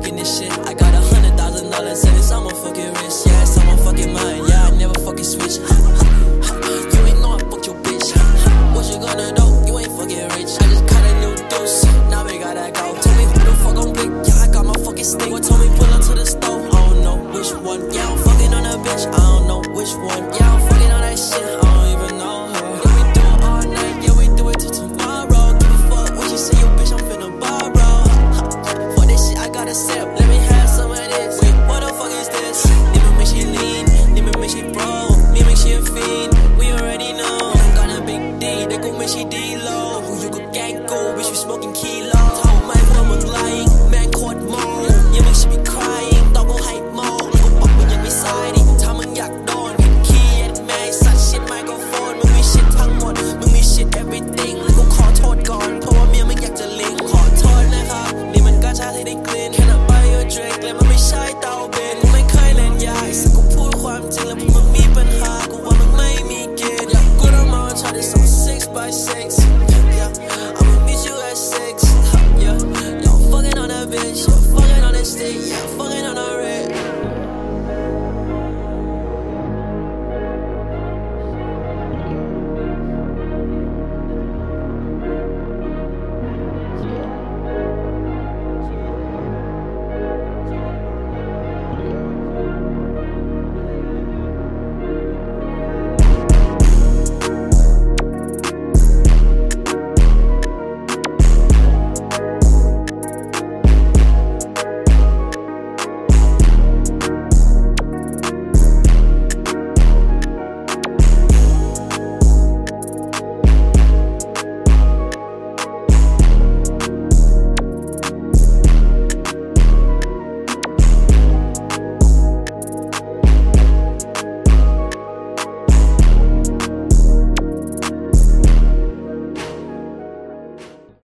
doing this shit. I got $100,000 and it's on my fucking wrist. Yeah, it's on my fucking mind. Yeah, I never fucking switch. You ain't know I fucked your bitch. What you gonna do? You ain't fucking rich. I just cut a new deuce. Now we gotta go. Tell me who the fuck I'm big. Yeah, I got my fucking stick. What told me pull up to the stove? I don't know which one. Yeah, I'm fucking on a bitch. I don't know which one. Yeah, I'm fucking on that shit. I don't even know her. Yeah, we do it all night. Yeah, we do it till tomorrow. Give a fuck what you say, yo bitch. I'm finna borrow. For this shit, I gotta sip. Let me have some of this. Wait, what the fuck is this? Need me make she lean. Need me make she bro. Me make she a fiend. We already know. Got a big D. They gon' make she D-low. Who you could gang go? Bitch, we smoking kilo. Tell my woman lying. Man caught more. Yeah, make she be crying. Double hype mode. Like a buck when you're beside it. Time when yak dawn. Hit key at man. Such shit microphone.มึงมี shit ทั้งหมด มึงมี shit everything แล้วกูขอโทษก่อนเพราะว่าเมียมึงอยากจะลิงขอโทษนะครับนี่มันกัญชาที่ได้กลิ่น Can I buy you a drink และมันไม่ใช่เตาเบนกูไม่เคยเล่นยาไอ้สักกูพูดความจริงแล้วมึงมีปัญหากูว่ามึงไม่มีเกณฑ์ กูต้องมาชาร์จสอง 6x6 yeah I'ma meet you at 6 yeah Yo fucking on that bitch yeah fucking on that stick yeah fucking